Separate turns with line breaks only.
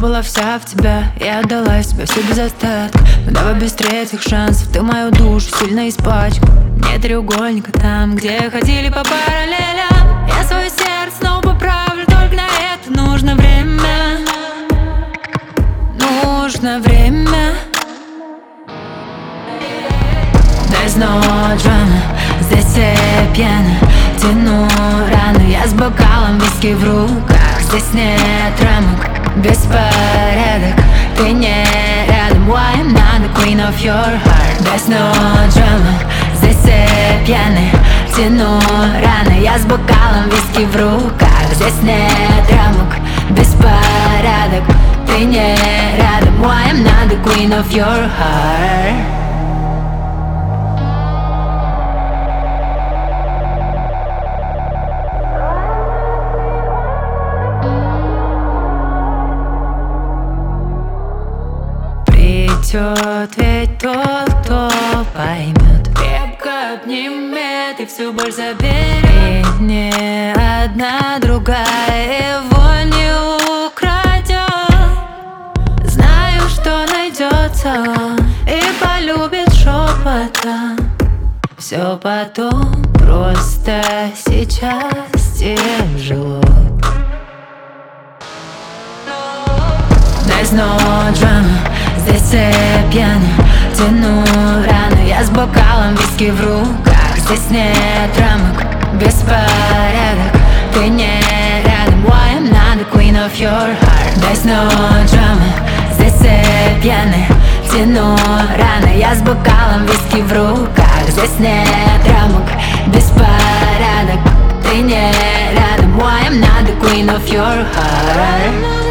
была вся в тебя, я отдала себя все без остатка. Но давай без третьих шансов, ты мою душу сильно испачкал. Нет треугольника там, где ходили по параллелям. Я свое сердце снова поправлю, только на это нужно время. Нужно время. There's no drama, здесь все пьяны. Тяну раны, я с бокалом виски в руках. Здесь нет рамок, беспорядок. Ты не рядом, why I'm not the queen of your heart. There's no drama, здесь все пьяны. Тяну раны, я с бокалом виски в руках. Здесь нет рамок, беспорядок. Ты не рядом, why I'm not the queen of your heart. Придет ведь тот, кто поймет, крепко обнимет и всю боль заберет. И ни одна другая его не украдет. Знаю, что найдется он и полюбит шепотом. Все потом, просто сейчас тяжело. There's no drama, здесь все пьяны. Тяну раны, я с бокалом виски в руках. Здесь нет рамок, беспорядок. Ты не рядом, why I'm not the queen of your heart. There's no drama, здесь все пьяны. Тяну раны, я с бокалом виски в руках. Здесь нет рамок, беспорядок. Ты не рядом, why I'm not the queen of your heart.